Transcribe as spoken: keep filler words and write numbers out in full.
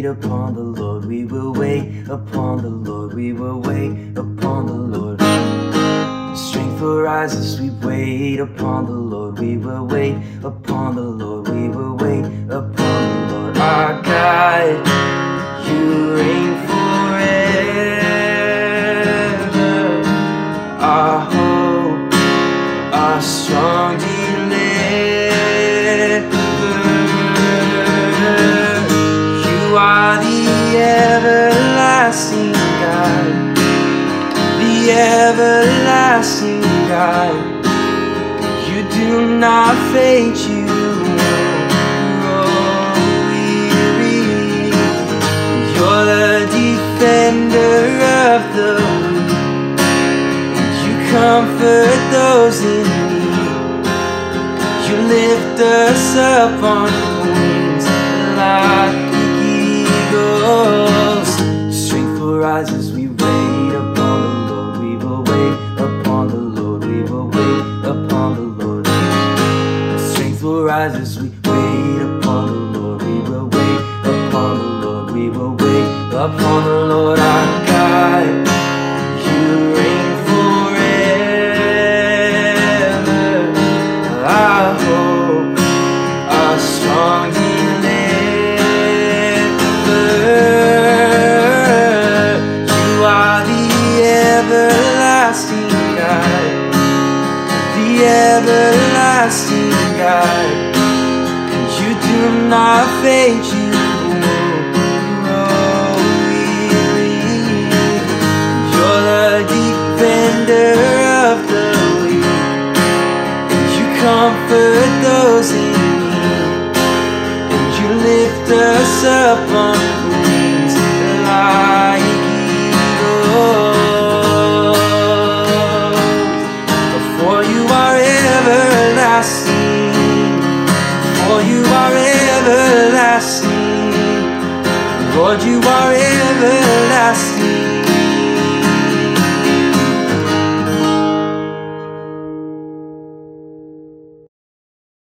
wait upon the Lord, we will wait upon the Lord, we will wait upon the Lord. Strength will rise as we wait upon the Lord, we will wait upon the Lord, we will wait upon the Lord. Our God, you reign forever, our hope, our strong deliverer. You are the everlasting God, the everlasting God. You do not fade, you won't grow weary. You're the defender of the weak, and you comfort those in need. You lift us up on wings like eagles. Strength will rise as we wait upon the Lord, we will wait upon the Lord, we will wait upon the Lord. Strength will rise as we wait upon the Lord, we will wait upon the Lord, we will wait upon the Lord our God. You reign forever, our hope, our strong deliverer. You are the everlasting God, the everlasting God. You do not fade, you won't grow weary. You're the defender of the weak, and you comfort those in need. And you lift us up on wings like eagles. For you are everlasting, for you are everlasting, Lord, you are everlasting.